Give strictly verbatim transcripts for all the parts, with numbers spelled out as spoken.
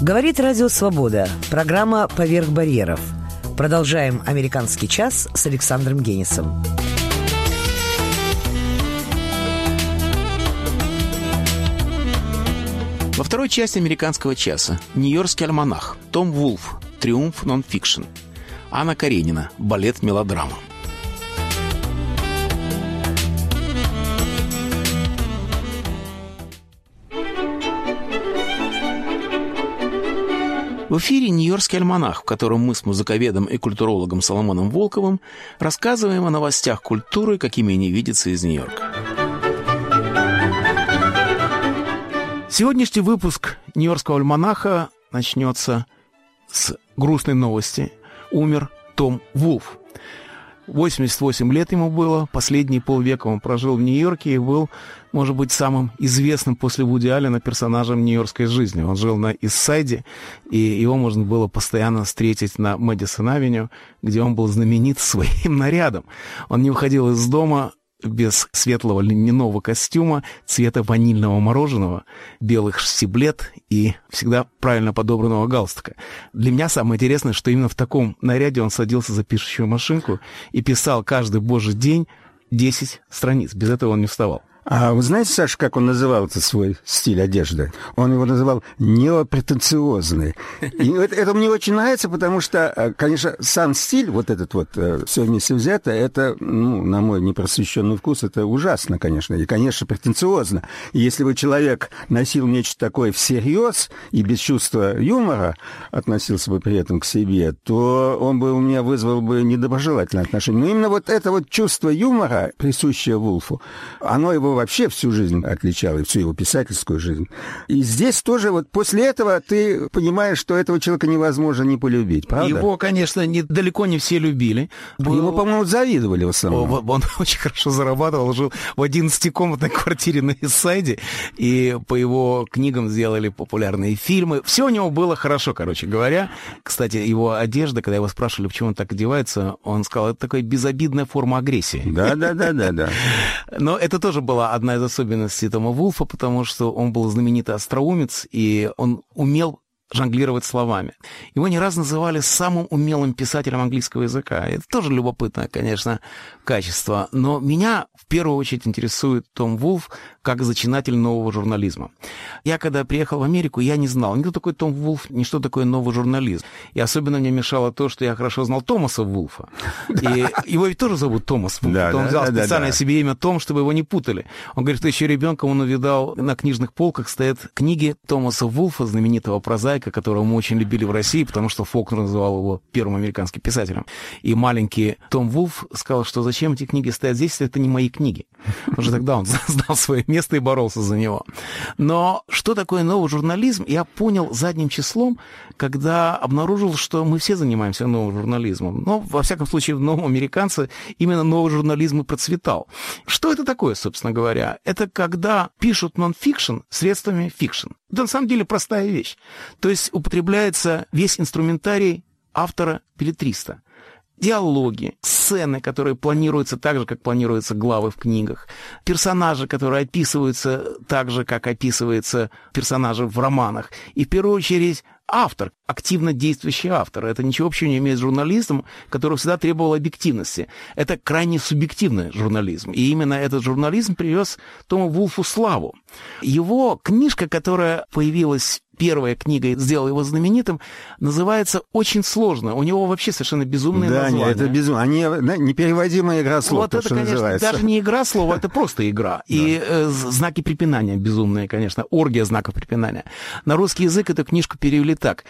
Говорит Радио Свобода. Программа «Поверх барьеров». Продолжаем «Американский час» с Александром Генисом. Во второй части «Американского часа» Нью-Йоркский альманах, Том Вулф, «Триумф нон-фикшн», Анна Каренина, балет-мелодрама. В эфире «Нью-Йоркский альманах», в котором мы с музыковедом и культурологом Соломоном Волковым рассказываем о новостях культуры, какими они видятся из Нью-Йорка. Сегодняшний выпуск «Нью-Йоркского альманаха» начнется с грустной новости. Умер Том Вулф. восемьдесят восемь лет ему было, последние полвека он прожил в Нью-Йорке и был, может быть, самым известным после Вуди Аллена персонажем нью-йоркской жизни. Он жил на Ист-Сайде, и его можно было постоянно встретить на Мэдисон-авеню, где он был знаменит своим нарядом. Он не выходил из дома без светлого льняного костюма, цвета ванильного мороженого, белых штиблет и всегда правильно подобранного галстука. Для меня самое интересное, что именно в таком наряде он садился за пишущую машинку и писал каждый божий день десять страниц. Без этого он не вставал. А вы знаете, Саша, как он называл этот свой стиль одежды? Он его называл неопретенциозный. И это, это мне очень нравится, потому что, конечно, сам стиль, вот этот вот, все вместе взято, это, ну, на мой непросвещенный вкус, это ужасно, конечно, и, конечно, претенциозно. И если бы человек носил нечто такое всерьез и без чувства юмора относился бы при этом к себе, то он бы у меня вызвал бы недоброжелательное отношение. Но именно вот это вот чувство юмора, присущее Вулфу, оно его вообще всю жизнь отличал, и всю его писательскую жизнь. И здесь тоже вот после этого ты понимаешь, что этого человека невозможно не полюбить, правда? Его, конечно, не, далеко не все любили. Его, по-моему, завидовали в основном. Он очень хорошо зарабатывал, жил в одиннадцатикомнатной квартире на Ист-Сайде, и по его книгам сделали популярные фильмы. Все у него было хорошо, короче говоря. Кстати, его одежда, когда его спрашивали, почему он так одевается, он сказал, это такая безобидная форма агрессии. Да-да-да-да-да. Но это тоже была одна из особенностей Тома Вулфа, потому что он был знаменитый остроумец, и он умел жонглировать словами. Его не раз называли самым умелым писателем английского языка. Это тоже любопытное, конечно, качество. Но меня в первую очередь интересует Том Вулф как зачинатель нового журнализма. Я, когда приехал в Америку, я не знал ни кто такой Том Вулф, ни что такое новый журнализм. И особенно мне мешало то, что я хорошо знал Томаса Вулфа. И его ведь тоже зовут Томас Вулф. Да, он да, взял да, специально да. себе имя Том, чтобы его не путали. Он говорит, что еще ребенком он увидал на книжных полках стоят книги Томаса Вулфа, знаменитого прозаика, которого мы очень любили в России, потому что Фолкнер называл его первым американским писателем. И маленький Том Вулф сказал, что зачем эти книги стоят здесь, если это не мои книги. Уже тогда он знал свое место и боролся за него. Но что такое новый журнализм, я понял задним числом, когда обнаружил, что мы все занимаемся новым журнализмом. Но, во всяком случае, в новом американце именно новый журнализм и процветал. Что это такое, собственно говоря? Это когда пишут нон-фикшн средствами фикшн. Это на самом деле простая вещь. То есть употребляется весь инструментарий автора-беллетриста. Диалоги, сцены, которые планируются так же, как планируются главы в книгах, персонажи, которые описываются так же, как описываются персонажи в романах. И в первую очередь автор, активно действующий автор. Это ничего общего не имеет с журналистом, который всегда требовал объективности. Это крайне субъективный журнализм. И именно этот журнализм привез Тому Вулфу славу. Его книжка, которая появилась, первая книга, сделала его знаменитым, называется очень сложно. У него вообще совершенно безумные да, названия. Да, нет, это безумно. Они, да, непереводимая игра слов, вот то, это, что конечно, называется. даже не игра слов, это просто игра. И э, знаки препинания безумные, конечно. Оргия знаков препинания. На русский язык эту книжку перевели так.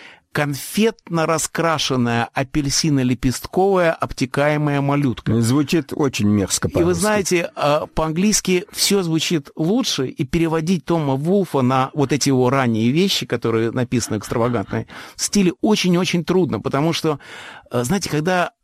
Конфетно-раскрашенная апельсино-лепестковая обтекаемая малютка. Звучит очень мерзко по-русски. И вы знаете, по-английски все звучит лучше, и переводить Тома Вулфа на вот эти его ранние вещи, которые написаны экстравагантные, в стиле очень-очень трудно, потому что, знаете, когда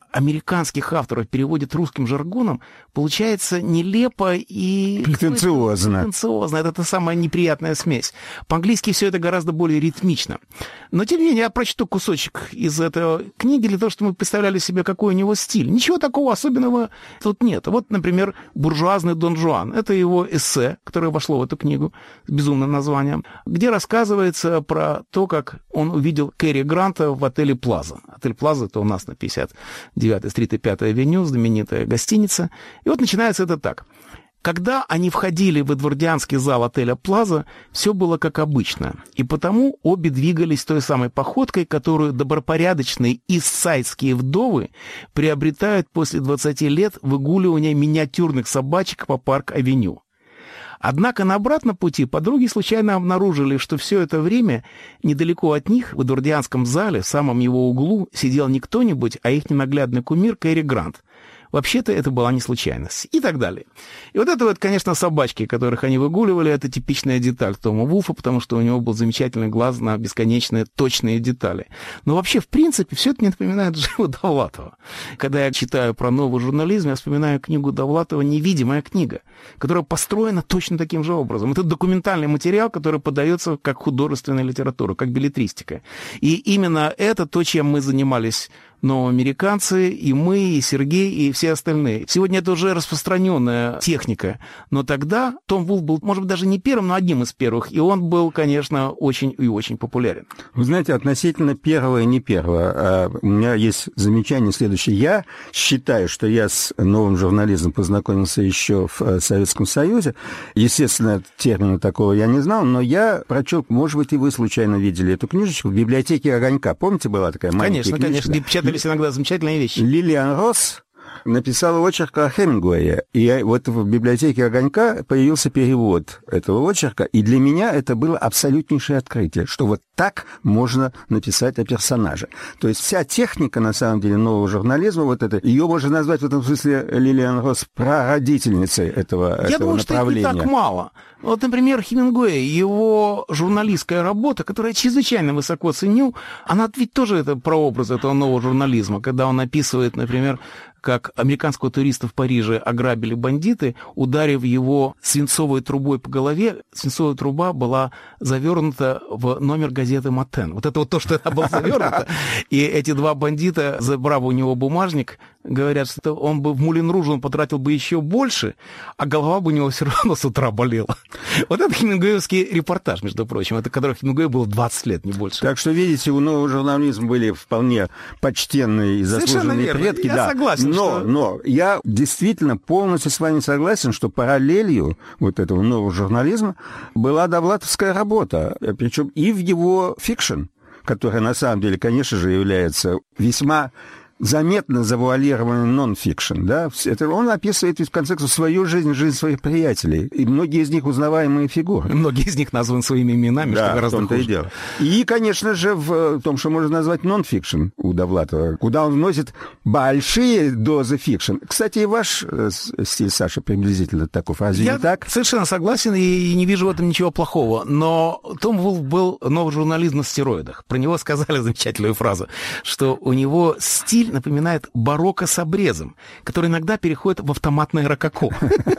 американских авторов переводят русским жаргоном, получается нелепо и... Претенциозно. Претенциозно. Это та самая неприятная смесь. По-английски все это гораздо более ритмично. Но, тем не менее, я прочту кусочек из этой книги для того, чтобы мы представляли себе, какой у него стиль. Ничего такого особенного тут нет. Вот, например, «Буржуазный Дон Жуан». Это его эссе, которое вошло в эту книгу с безумным названием, где рассказывается про то, как он увидел Кэрри Гранта в отеле «Плаза». Отель «Плаза» — это у нас на пятьдесят девятой стрит и пятой авеню, знаменитая гостиница. И вот начинается это так. Когда они входили в эдвардианский зал отеля «Плаза», все было как обычно, и потому обе двигались той самой походкой, которую добропорядочные иссайдские вдовы приобретают после двадцати лет выгуливания миниатюрных собачек по Парк-авеню. Однако на обратном пути подруги случайно обнаружили, что все это время недалеко от них, в эдвардианском зале, в самом его углу, сидел не кто-нибудь, а их ненаглядный кумир Кэрри Грант. Вообще-то это была не случайность. И так далее. И вот это вот, конечно, собачки, которых они выгуливали, это типичная деталь Тома Вулфа, потому что у него был замечательный глаз на бесконечные точные детали. Но вообще, в принципе, все это мне напоминает Джива Довлатова. Когда я читаю про новый журнализм, я вспоминаю книгу Довлатова «Невидимая книга», которая построена точно таким же образом. Это документальный материал, который подается как художественная литература, как беллетристика. И именно это то, чем мы занимались новоамериканцы, и мы, и Сергей, и все остальные. Сегодня это уже распространенная техника, но тогда Том Вулф был, может быть, даже не первым, но одним из первых, и он был, конечно, очень и очень популярен. Вы знаете, относительно первого и не первого, у меня есть замечание следующее. Я считаю, что я с новым журнализмом познакомился еще в Советском Союзе. Естественно, термина такого я не знал, но я прочел, может быть, и вы случайно видели эту книжечку в библиотеке «Огонька». Помните, была такая маленькая книжка? Конечно, конечно, печатались иногда замечательные вещи. Лилиан Росс написала очерк о Хемингуэе, и вот в библиотеке «Огонька» появился перевод этого очерка, и для меня это было абсолютнейшее открытие, что вот так можно написать о персонаже. То есть вся техника, на самом деле, нового журнализма, вот это, ее можно назвать в этом смысле Лилиан Росс прародительницей этого, Я этого думаю, направления. что это не так мало. Вот, например, Хемингуэй, его журналистская работа, которую я чрезвычайно высоко ценю, она ведь тоже это прообраз этого нового журнализма, когда он описывает, например, как американского туриста в Париже ограбили бандиты, ударив его свинцовой трубой по голове. Свинцовая труба была завернута в номер газеты «Матен». Вот это вот то, что она была завернута. И эти два бандита, забрав у него бумажник, говорят, что он бы в Мулен-Руж он потратил бы еще больше, а голова бы у него все равно с утра болела. Вот это хемингуэевский репортаж, между прочим, это который Хемингуэй было двадцать лет, не больше. Так что, видите, у нового журнализма были вполне почтенные и заслуженные предки. Я да. согласен. Но, что... но я действительно полностью с вами согласен, что параллелью вот этого нового журнализма была довлатовская работа, причем и в его фикшн, которая на самом деле, конечно же, является весьма заметно завуалированный нон-фикшн, да, это он описывает, в конце концов, свою жизнь, жизнь своих приятелей, и многие из них узнаваемые фигуры. Многие из них названы своими именами, да, что гораздо хуже. И дело. И, конечно же, в том, что можно назвать нон-фикшн у Довлатова, куда он вносит большие дозы фикшн. Кстати, и ваш э, стиль, Саша, приблизительно таков, разве Я не так? совершенно согласен и не вижу в этом ничего плохого, но Том Вулф был новый журналист на стероидах. Про него сказали замечательную фразу, что у него стиль напоминает барокко с обрезом, который иногда переходит в автоматное рококо.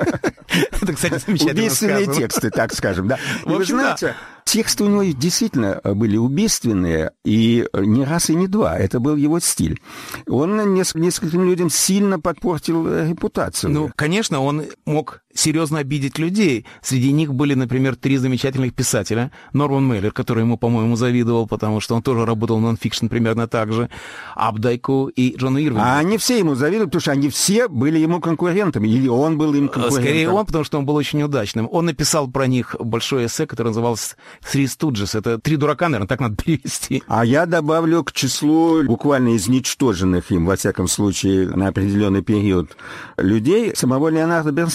Это, кстати, замечательно убийственные сказано. тексты, так скажем, да. В общем, вы знаете, да. Тексты у него действительно были убийственные, и не раз и не два. Это был его стиль. Он нескольким людям сильно подпортил репутацию. Ну, конечно, он мог серьезно обидеть людей. Среди них были, например, три замечательных писателя. Норман Мейлер, который ему, по-моему, завидовал, потому что он тоже работал в нон-фикшн примерно так же. Апдайку и Джону Ирвингу. А они все ему завидуют, потому что они все были ему конкурентами. Или он был им конкурентом. Скорее он, потому что он был очень удачным. Он написал про них большое эссе, которое называлось «Three Stooges». Это «Три дурака», наверное, так надо перевести. А я добавлю к числу буквально изничтоженных им, во всяком случае, на определенный период людей, самого Леонарда Бернстайна,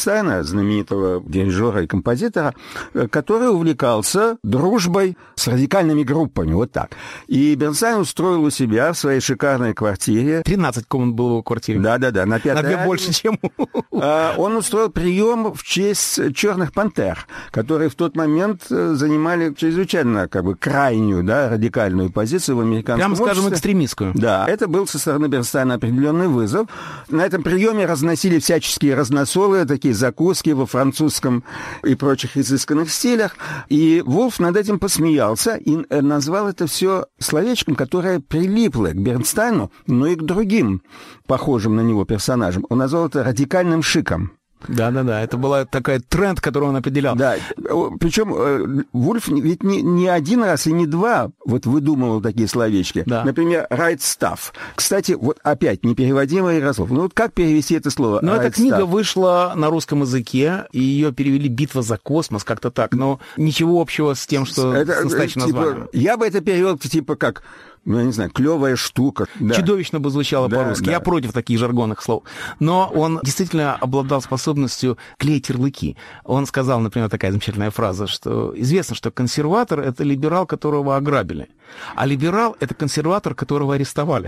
знаменитого дирижера и композитора, который увлекался дружбой с радикальными группами, вот так. И Бернстайн устроил у себя в своей шикарной квартире... тринадцать комнат было в его квартире. Да-да-да, на пятой На две больше, чем... Он устроил прием в честь «Черных пантер», которые в тот момент занимали чрезвычайно как бы крайнюю, да, радикальную позицию в американском Прямо обществе. скажем, экстремистскую. Да, это был со стороны Бернстайна определенный вызов. На этом приеме разносили всяческие разносолы, такие закуски во французском и прочих изысканных стилях. И Вулф над этим посмеялся и назвал это все словечком, которое прилипло к Бернстайну, но и к другим похожим на него персонажам. Он назвал это радикальным шиком. Да-да-да, это была такая тренд, который он определял. Да, причем Вульф ведь не, не один раз и не два вот выдумывал такие словечки. Да. Например, right stuff. Кстати, вот опять непереводимый Ярослав. Ну вот как перевести это слово? Ну, right эта книга stuff? Вышла на русском языке, и ее перевели «Битва за космос», как-то так, но ничего общего с тем, что это, с настоящим типа, названием. Я бы это перевел типа как... Ну, я не знаю, клевая штука. Да. Чудовищно бы звучало да, по-русски. Да. Я против таких жаргонных слов. Но он действительно обладал способностью клеить ярлыки. Он сказал, например, такая замечательная фраза, что известно, что консерватор — это либерал, которого ограбили. А либерал — это консерватор, которого арестовали.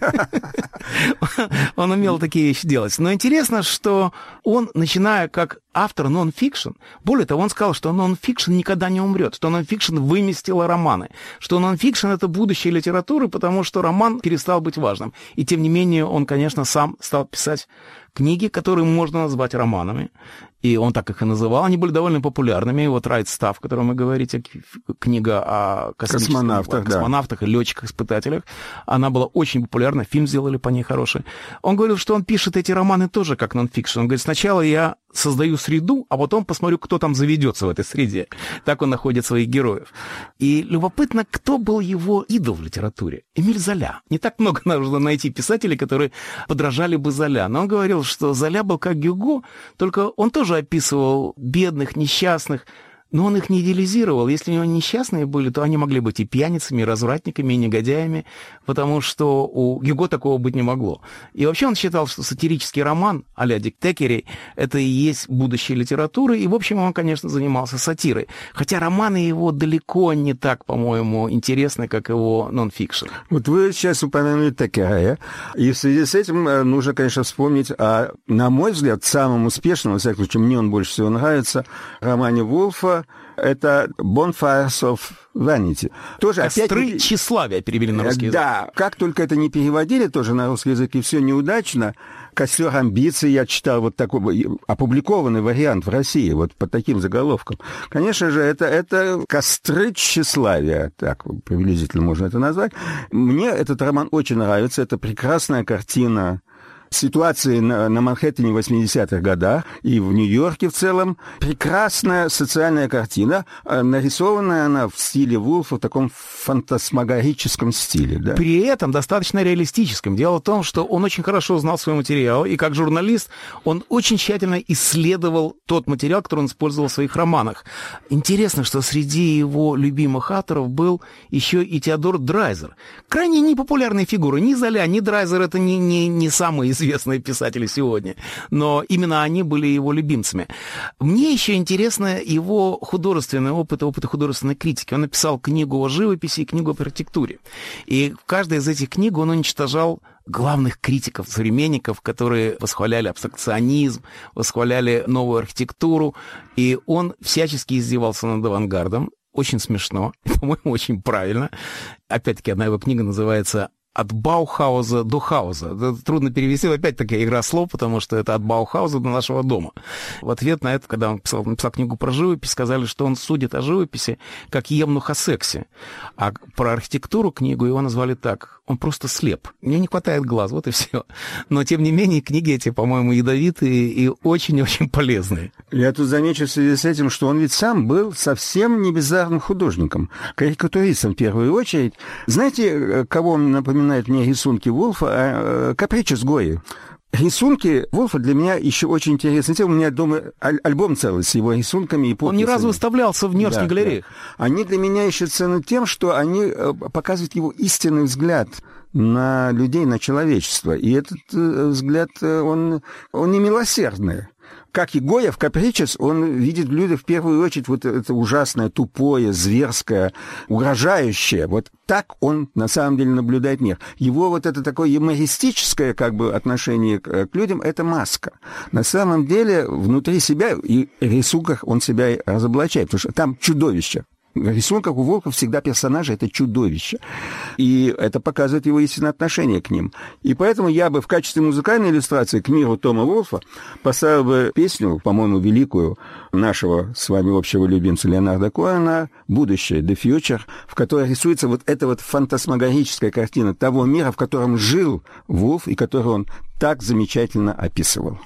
Он умел такие вещи делать. Но интересно, что он, начиная как автор нон-фикшн, более того, он сказал, что нон-фикшн никогда не умрет, что нон-фикшн выместила романы, что нон-фикшн — это будущее литературы, потому что роман перестал быть важным. И тем не менее он, конечно, сам стал писать книги, которые можно назвать романами. И он так их и называл. Они были довольно популярными. Вот «Right Stuff», о котором вы говорите, книга о космонавтах, космонавтах да. и летчиках-испытателях, она была очень популярна, фильм сделали по ней хороший. Он говорил, что он пишет эти романы тоже как нон-фикшн. Он говорит, сначала я создаю среду, а потом посмотрю, кто там заведется в этой среде. Так он находит своих героев. И любопытно, кто был его идол в литературе? Эмиль Золя. Не так много нужно найти писателей, которые подражали бы Золя. Но он говорил, что Золя был как Гюго, только он тоже описывал бедных, несчастных, но он их не идеализировал. Если у него несчастные были, то они могли быть и пьяницами, и развратниками, и негодяями, потому что у Гюго такого быть не могло. И вообще он считал, что сатирический роман а-ля Дик Теккери — это и есть будущее литературы, и, в общем, он, конечно, занимался сатирой. Хотя романы его далеко не так, по-моему, интересны, как его нон-фикшн. Вот вы сейчас упомянули Теккера, и в связи с этим нужно, конечно, вспомнить о, на мой взгляд, самом успешном, во всяком случае, мне он больше всего нравится, романе Вулфа. Это «Bonfires of Vanity». Тоже «Костры опять... тщеславия» перевели на русский язык. Да, как только это не переводили тоже на русский язык, и все неудачно. «Костер амбиций» я читал вот такой опубликованный вариант в России, вот под таким заголовком. Конечно же, это, это «Костры тщеславия», так приблизительно можно это назвать. Мне этот роман очень нравится, это прекрасная картина ситуации на, на Манхэттене в восьмидесятых годах и в Нью-Йорке в целом. Прекрасная социальная картина, нарисованная она в стиле Вулфа, в таком фантасмагорическом стиле. Да? При этом достаточно реалистическом. Дело в том, что он очень хорошо знал свой материал, и как журналист он очень тщательно исследовал тот материал, который он использовал в своих романах. Интересно, что среди его любимых авторов был еще и Теодор Драйзер. Крайне непопулярные фигуры. Ни Золя, ни Драйзер — это не, не, не самые известные писатели сегодня, но именно они были его любимцами. Мне еще интересно его художественный опыт, опыт художественной критики. Он написал книгу о живописи и книгу об архитектуре. И в каждой из этих книг он уничтожал главных критиков, современников, которые восхваляли абстракционизм, восхваляли новую архитектуру, и он всячески издевался над авангардом. Очень смешно, по-моему, очень правильно. Опять-таки, одна его книга называется «От Баухауза до Хауза». Это трудно перевести, опять такая игра слов, потому что это от Баухауза до нашего дома. В ответ на это, когда он писал, написал книгу про живопись, сказали, что он судит о живописи как евнух о сексе. А про архитектуру книгу его назвали так: он просто слеп. Мне не хватает глаз, вот и все. Но, тем не менее, книги эти, по-моему, ядовитые и очень-очень полезные. Я тут замечу в связи с этим, что он ведь сам был совсем не бездарным художником, карикатуристом в первую очередь. Знаете, кого он напоминает мне рисунки Вулфа? Капричо с Гойи. Рисунки Вулфа для меня еще очень интересны. У меня дома аль- альбом целый с его рисунками и подписями. Он не раз выставлялся в Нью-Йоркских да, галереях. Да. Они для меня еще ценны тем, что они показывают его истинный взгляд на людей, на человечество. И этот взгляд, он, он не милосердный. как и Гойя в «Капричес», он видит в людях в первую очередь вот это ужасное, тупое, зверское, угрожающее. Вот так он на самом деле наблюдает мир. Его вот это такое юмористическое как бы отношение к, к людям — это маска. На самом деле внутри себя и в рисунках он себя и разоблачает, потому что там чудовище. В рисунках у Волкова всегда персонажи — это чудовище. И это показывает его истинное отношение к ним. И поэтому я бы в качестве музыкальной иллюстрации к миру Тома Волфа поставил бы песню, по-моему, великую, нашего с вами общего любимца Леонарда Коэна «Будущее», «The Future», в которой рисуется вот эта вот фантасмагорическая картина того мира, в котором жил Вулф и который он так замечательно описывал.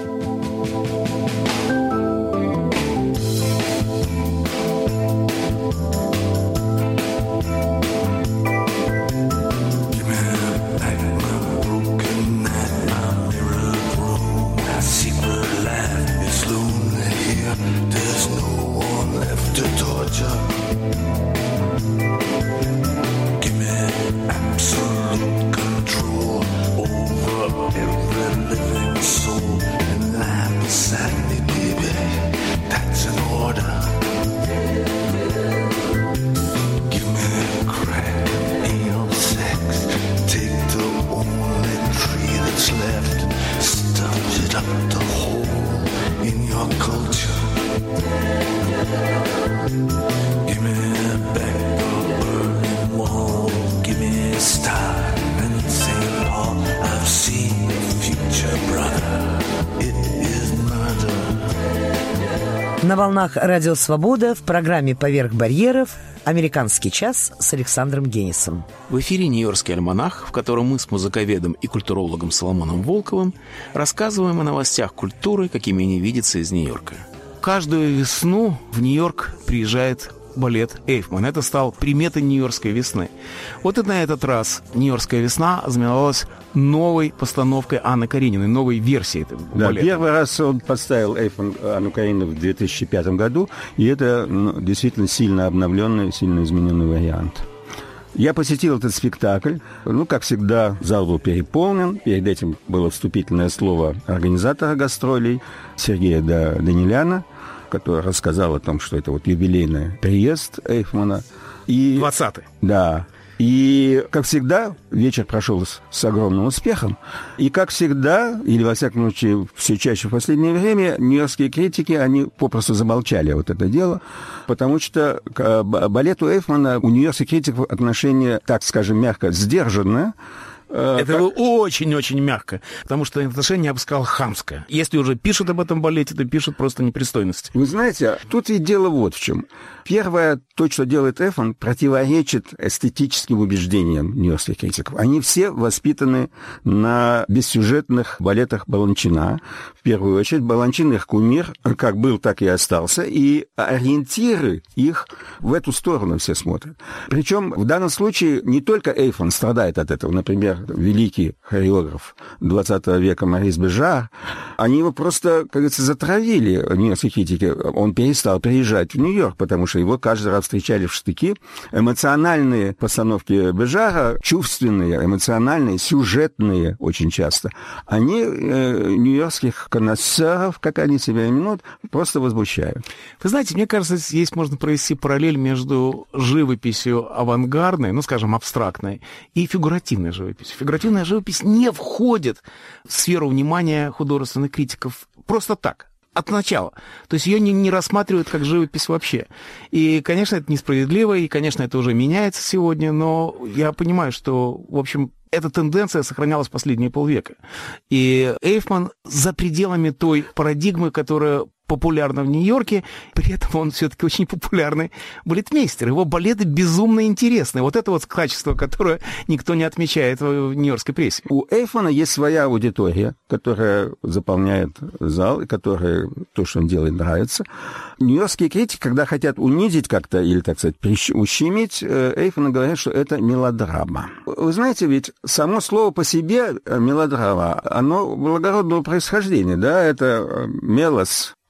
На волнах Радио Свобода в программе «Поверх барьеров» «Американский час» с Александром Генисом. В эфире «Нью-Йоркский альманах», в котором мы с музыковедом и культурологом Соломоном Волковым рассказываем о новостях культуры, какими они видятся из Нью-Йорка. Каждую весну в Нью-Йорк приезжает балет «Эйфман». Это стал приметой нью-йоркской весны. Вот и на этот раз нью-йоркская весна ознаменовалась новой постановкой Анны Карениной, новой версией этого да, балета. Первый раз он поставил «Эйфман» Анну Каренину в две тысячи пятом году, и это ну, действительно сильно обновленный, сильно измененный вариант. Я посетил этот спектакль. Ну, как всегда, зал был переполнен. Перед этим было вступительное слово организатора гастролей Сергея Даниляна, который рассказал о том, что это вот юбилейный приезд Эйфмана. И, двадцатый. Да. И, как всегда, вечер прошел с, с огромным успехом. И, как всегда, или, во всяком случае, все чаще в последнее время, нью-йоркские критики, они попросту замолчали вот это дело, потому что к балету Эйфмана у нью-йоркских критиков отношение, так скажем, мягко сдержанное. Это как... очень-очень мягко, потому что отношение, я бы сказал, хамское. Если уже пишут об этом балете, то пишут просто непристойности. Вы знаете, тут и дело вот в чем. Первое, то, что делает Эйфман, противоречит эстетическим убеждениям нью-йоркских критиков. Они все воспитаны на бессюжетных балетах Баланчина. В первую очередь, Баланчин их кумир, как был, так и остался, и ориентиры их в эту сторону все смотрят. Причем в данном случае не только Эйфман страдает от этого. Например, великий хореограф двадцатого века Морис Бежар, они его просто, как говорится, затравили, нью-йоркские критики. Он перестал приезжать в Нью-Йорк, потому что его каждый раз встречали в штыки. Эмоциональные постановки Бежара, чувственные, эмоциональные, сюжетные очень часто, они э, нью-йоркских конноиссеров, как они себя именуют, просто возмущают. Вы знаете, мне кажется, здесь можно провести параллель между живописью авангардной, ну, скажем, абстрактной, и фигуративной живописью. Фигуративная живопись не входит в сферу внимания художественных критиков просто так, от начала. То есть ее не, не рассматривают как живопись вообще. И, конечно, это несправедливо, и, конечно, это уже меняется сегодня, но я понимаю, что, в общем, эта тенденция сохранялась последние полвека. И Эйфман за пределами той парадигмы, которая популярна в Нью-Йорке, при этом он все-таки очень популярный балетмейстер. Его балеты безумно интересны. Вот это вот качество, которое никто не отмечает в нью-йоркской прессе. У Эйфмана есть своя аудитория, которая заполняет зал, и которая то, что он делает, нравится. Нью-йоркские критики, когда хотят унизить как-то или, так сказать, ущемить Эйфмана, говорят, что это мелодрама. Вы знаете, ведь само слово по себе мелодрама, оно благородного происхождения, да, это мелос,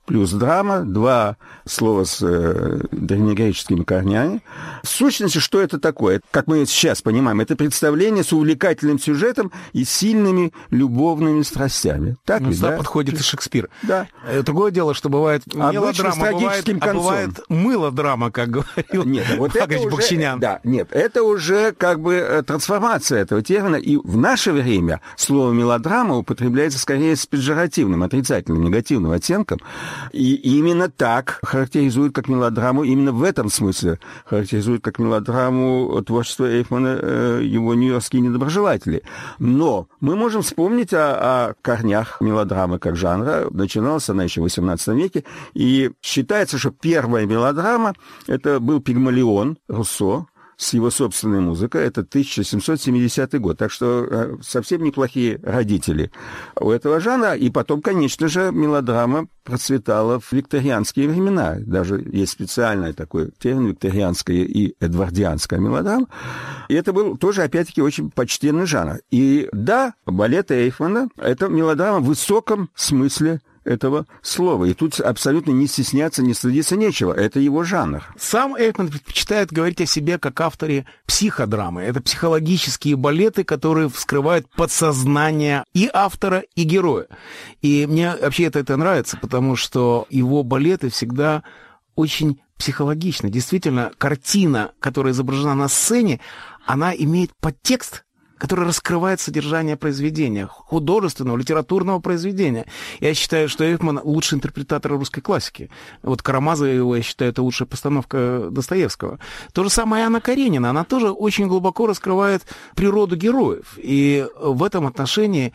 плюс драма, два слова с э, древнегреческими корнями. В сущности, что это такое? Как мы сейчас понимаем, это представление с увлекательным сюжетом и сильными любовными страстями. Так ну, ведь, сюда да? подходит и Шекспир. Да. Другое дело, что бывает мелодрама, бывает, а бывает мылодрама, как говорил нет, вот Вагач Бахчинян. Да, нет, это уже как бы трансформация этого термина. И в наше время слово «мелодрама» употребляется скорее с педжоративным, отрицательным, негативным оттенком. И именно так характеризует как мелодраму, именно в этом смысле характеризует как мелодраму творчество Эйфмана его нью-йоркские недоброжелатели. Но мы можем вспомнить о, о корнях мелодрамы как жанра. Начиналась она еще в восемнадцатом веке. И считается, что первая мелодрама — это был «Пигмалион» Руссо, с его собственной музыкой. Это тысяча семьсот семидесятый год. Так что совсем неплохие родители у этого жанра. И потом, конечно же, мелодрама процветала в викторианские времена. Даже есть специальный такой термин — викторианская и эдвардианская мелодрама. И это был тоже, опять-таки, очень почтенный жанр. И да, балет Эйфмана — это мелодрама в высоком смысле этого слова. И тут абсолютно не стесняться, не стыдиться нечего. Это его жанр. Сам Эйфман предпочитает говорить о себе как авторе психодрамы. Это психологические балеты, которые вскрывают подсознание и автора, и героя. И мне вообще это, это нравится, потому что его балеты всегда очень психологичны. Действительно, картина, которая изображена на сцене, она имеет подтекст, который раскрывает содержание произведения, художественного, литературного произведения. Я считаю, что Эйфман лучший интерпретатор русской классики. Вот Карамазова его, я считаю, это лучшая постановка Достоевского. То же самое и Анна Каренина. Она тоже очень глубоко раскрывает природу героев. И в этом отношении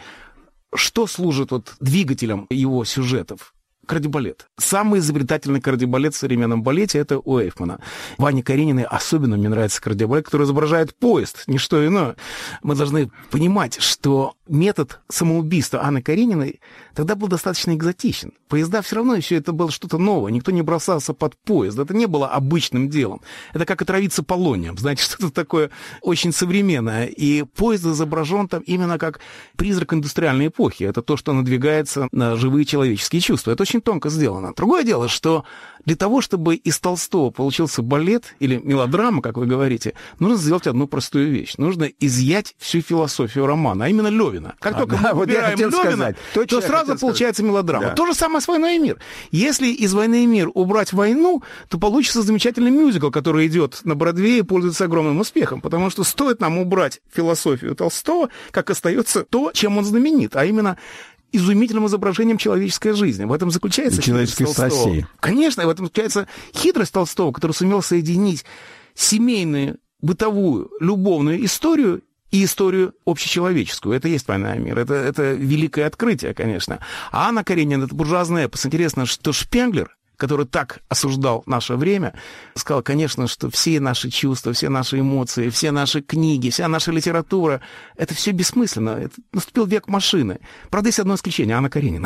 что служит вот двигателем его сюжетов? Кардебалет. Самый изобретательный кардебалет в современном балете — это у Эйфмана. В Анне Карениной особенно мне нравится кардебалет, который изображает поезд, не что иное. Мы должны понимать, что метод самоубийства Анны Карениной тогда был достаточно экзотичен. Поезда все равно еще это было что-то новое. Никто не бросался под поезд. Это не было обычным делом. Это как отравиться полонием. Знаете, что-то такое очень современное. И поезд изображен там именно как призрак индустриальной эпохи. Это то, что надвигается на живые человеческие чувства. Это очень тонко сделано. Другое дело, что для того, чтобы из Толстого получился балет или мелодрама, как вы говорите, нужно сделать одну простую вещь. Нужно изъять всю философию романа, а именно Лёвина. Как а, только да, мы вот убираем Лёвина, то, то сразу получается сказать. Мелодрама. Да. То же самое с «Войной и мир». Если из «Войны и мир» убрать войну, то получится замечательный мюзикл, который идет на Бродвее и пользуется огромным успехом. Потому что стоит нам убрать философию Толстого, как остается то, чем он знаменит, а именно изумительным изображением человеческой жизни. В этом заключается хитрость Толстого. Конечно, в этом заключается хитрость Толстого, который сумел соединить семейную, бытовую, любовную историю и историю общечеловеческую. Это и есть «Война и мир». Это, это великое открытие, конечно. А Анна Каренина — это буржуазный эпос. Интересно, что Шпенглер, который так осуждал наше время, сказал, конечно, что все наши чувства, все наши эмоции, все наши книги, вся наша литература — это все бессмысленно. Это наступил век машины. Правда, есть одно исключение — Анна Каренина.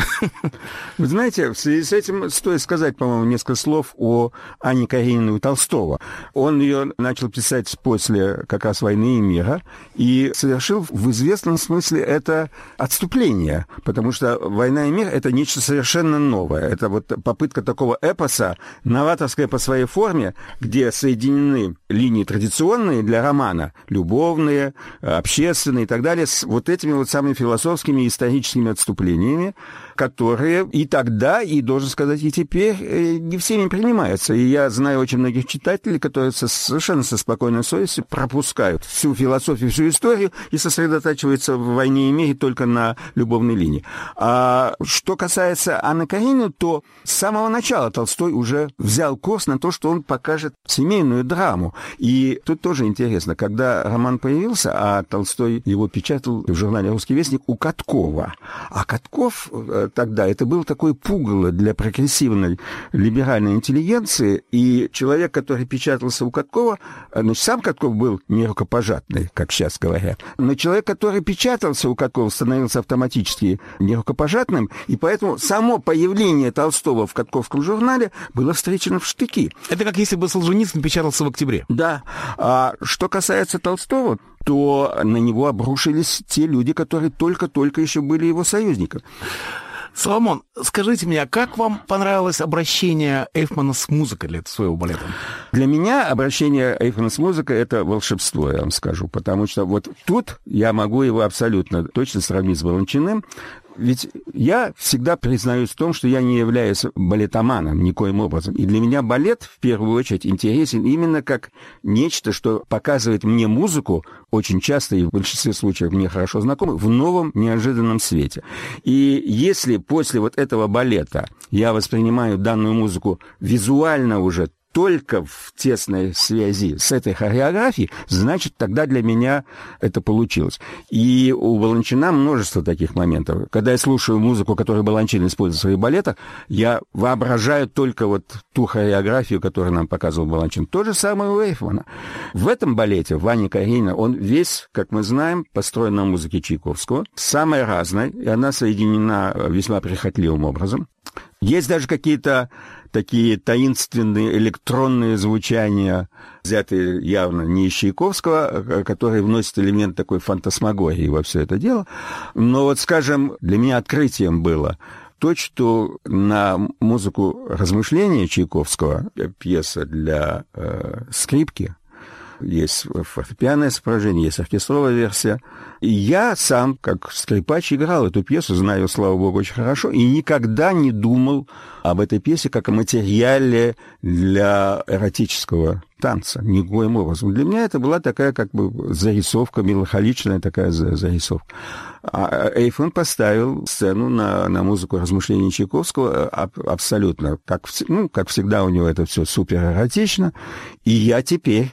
Вы знаете, в связи с этим стоит сказать, по-моему, несколько слов о Анне Карениной у Толстого. Он ее начал писать после как раз «Войны и мира» и совершил в известном смысле это отступление, потому что «Война и мир» — это нечто совершенно новое. Это вот попытка такого эпоса, новаторская по своей форме, где соединены линии традиционные для романа, любовные, общественные и так далее, с вот этими вот самыми философскими и историческими отступлениями, которые и тогда, и, должен сказать, и теперь не всеми принимаются. И я знаю очень многих читателей, которые со, совершенно со спокойной совестью пропускают всю философию, всю историю и сосредотачиваются в «Войне и мире» только на любовной линии. А что касается Анны Карениной, то с самого начала Толстой уже взял курс на то, что он покажет семейную драму. И тут тоже интересно, когда роман появился, а Толстой его печатал в журнале «Русский вестник» у Каткова. А Катков тогда это был такой пугало для прогрессивной либеральной интеллигенции, и человек, который печатался у Каткова, значит, сам Катков был не рукопожатный, как сейчас говорят, но человек, который печатался у Каткова, становился автоматически не рукопожатным, и поэтому само появление Толстого в Катковском журнале было встречено в штыки. Это как если бы Солженицын печатался в октябре. Да. А что касается Толстого, то на него обрушились те люди, которые только-только еще были его союзниками. Соломон, скажите мне, а как вам понравилось обращение Эйфмана с музыкой для своего балета? Для меня обращение Эйфмана с музыкой — это волшебство, я вам скажу, потому что вот тут я могу его абсолютно точно сравнить с Баланчиным. Ведь я всегда признаюсь в том, что я не являюсь балетоманом никоим образом. И для меня балет, в первую очередь, интересен именно как нечто, что показывает мне музыку, очень часто и в большинстве случаев мне хорошо знакомы, в новом, неожиданном свете. И если после вот этого балета я воспринимаю данную музыку визуально уже только в тесной связи с этой хореографией, значит, тогда для меня это получилось. И у Баланчина множество таких моментов. Когда я слушаю музыку, которую Баланчин использует в своих балетах, я воображаю только вот ту хореографию, которую нам показывал Баланчин. То же самое у Эйфмана. В этом балете, в «Анне Карениной», он весь, как мы знаем, построен на музыке Чайковского, самой разной, и она соединена весьма прихотливым образом. Есть даже какие-то такие таинственные электронные звучания, взятые явно не из Чайковского, которые вносят элемент такой фантасмагории во все это дело. Но вот, скажем, для меня открытием было то, что на музыку размышления Чайковского, пьеса для э, скрипки, есть фортепианное сопровождение, есть оркестровая версия. И я сам, как скрипач, играл эту пьесу, знаю ее, слава богу, очень хорошо, и никогда не думал об этой пьесе как о материале для эротического танца. Никоим образом. Для меня это была такая как бы зарисовка, меланхоличная такая зарисовка. А Эйфман поставил сцену на, на музыку размышлений Чайковского абсолютно, как, ну, как всегда у него это все супер эротично. И я теперь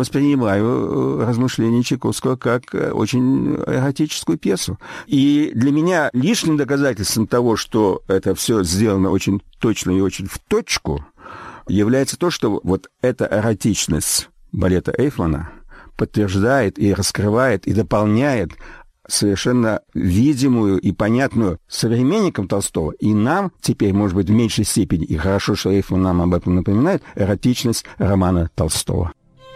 воспринимаю размышления Чайковского как очень эротическую пьесу. И для меня лишним доказательством того, что это все сделано очень точно и очень в точку, является то, что вот эта эротичность балета Эйфмана подтверждает и раскрывает и дополняет совершенно видимую и понятную современникам Толстого, и нам теперь, может быть, в меньшей степени, и хорошо, что Эйфман нам об этом напоминает, эротичность романа Толстого.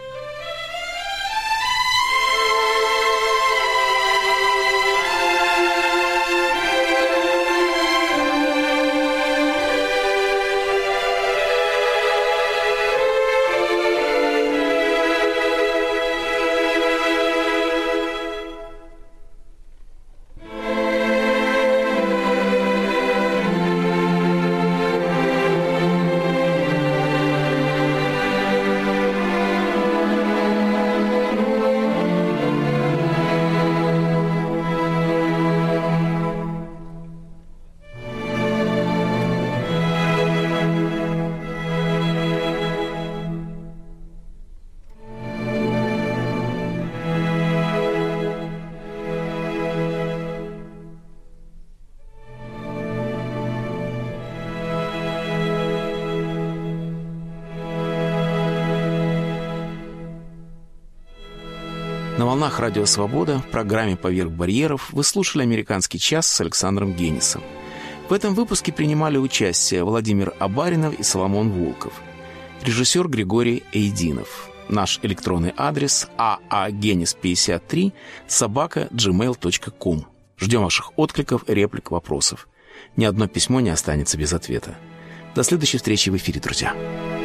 На волнах Радио Свобода в программе «Поверх барьеров» вы слушали «Американский час» с Александром Генисом. В этом выпуске принимали участие Владимир Абаринов и Соломон Волков. Режиссер Григорий Эйдинов. Наш электронный адрес а а генис пятьдесят три собака джи мейл точка ком. Ждем ваших откликов, реплик, вопросов. Ни одно письмо не останется без ответа. До следующей встречи в эфире, друзья.